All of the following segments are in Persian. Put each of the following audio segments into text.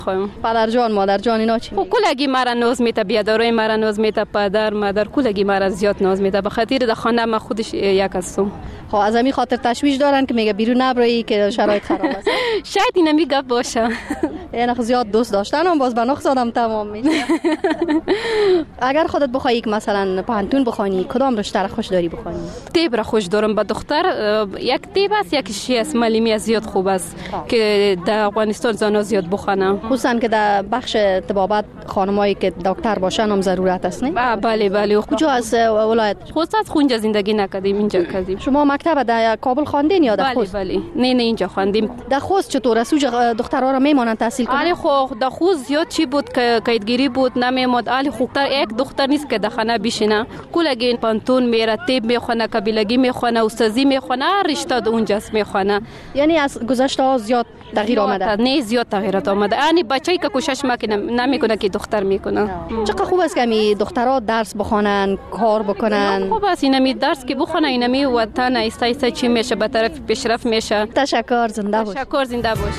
پدر جان مادر جان اینا چی؟ کلگی مرا ناز میته، بیادرای مرا ناز میته، پدر مادر کلگی مرا زیاد ناز میته، به خاطر در خانه ما خودش یک هستم. خب از همین خاطر تشویش دارن که میگه بیرون نبری که شرایط خراب است. شاید اینا میگه باشه. اینا زیاد دوست داشتنم باز به نقص آدم تمام میشه. اگر خودت بخوای که مثلا پانتون بخوانی کدام رشته را خوش داری بخوانی؟ طب را خوش دارم. به دختر یک طب است، یک شی است معلمی زیاد خوب است که در افغانستان زنا زیاد بخونم، خصوصا که در بخش طبابت خانمایی که دکتر باشن هم ضرورت است نه؟ بله. کجا از ولایت؟ خود از خونجا زندگی نکردیم، اینجا کردیم. شما مکتب در کابل خواندین یا در خوست؟ بله. نه اینجا خواندیم. در خوست چطور است؟ دخترها را میمونن تحصیل کنن؟ آره خو در خوست زیاد چی بود که قیدگیری بود، نمیمد. آلی خوکتر یک دختر نیست که در خانه بشینه، کلگی پانتون میره، طب میخونه، قبیلگی میخونه، استادی میخونه، رشته اونجاست میخونه. یعنی از گذشته ها زیاد تغییر آمده؟ نه زیاد تغییرات آمده. یعنی بچه‌ای که کوشش میکنه نمیکنه که دختر میکنه. چقدر خوب است که می دخترها درس بخونن، کار بکنن. خوب است اینمی درس که بخونه، اینمی وطن ایستا چی میشه، به طرف پیشرفت میشه. تشکر، زنده باش. تشکر، زنده باش.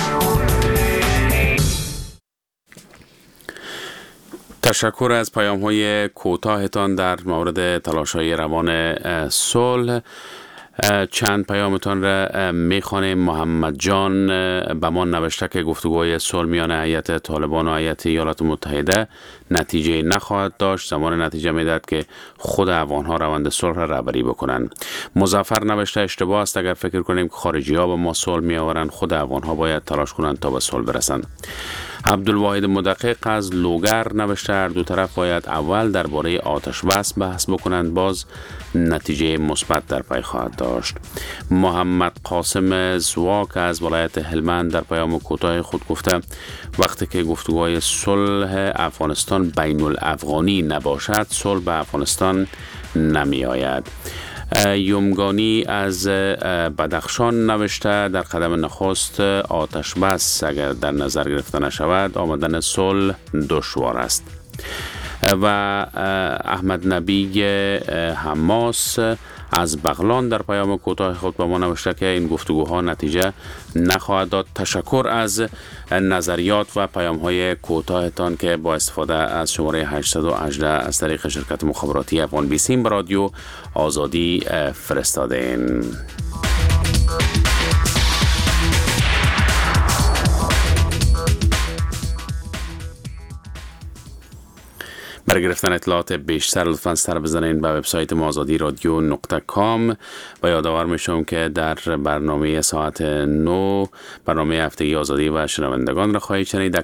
تشکر از پیام‌های کوتاهتان در مورد تلاش‌های روان صلح. چند پیامتان را میخوانیم. محمد جان به ما نوشته که گفتگوهای صلح میان هیئت طالبان و هیئت ایالات متحده نتیجه نخواهد داشت. زمان نتیجه میدهد که خود افغان‌ها روند صلح را رهبری بکنند. مظفر نوشته اشتباه است اگر فکر کنیم که خارجی‌ها به ما صلح میآورند، خود افغان‌ها باید تلاش کنند تا به صلح برسند. عبدالواحد مدقق از لوگر نوشته هر دو طرف باید اول درباره آتش بس بحث بکنند، باز نتیجه مثبت در پی خواهد داشت. محمد قاسم زواک از ولایت هلمند در پیام کوتاه خود گفته وقتی که گفتگوهای صلح افغانستان بین الافغانی نباشد، صلح به افغانستان نمی آید. یومگانی از بدخشان نوشته در قدم نخست آتش بس اگر در نظر گرفته نشود آمدن صلح دشوار است. و احمد نبی حماس از بغلان در پیام کوتاه خود به ما نوشته که این گفتگوها نتیجه نخواهد داد. تشکر از نظریات و پیام‌های کوتاهتان که با استفاده از شماره 818 از طریق شرکت مخابراتی افغان بیسیم به رادیو آزادی فرستادین. برای گرفتن اطلاعات بیشتر لطفاً سر بزنین به وبسایت ما azadiradyo.com و یادآور میشم که در برنامه ساعت 9 برنامه هفتگی آزادی و شنوندگان را خواهید شنید.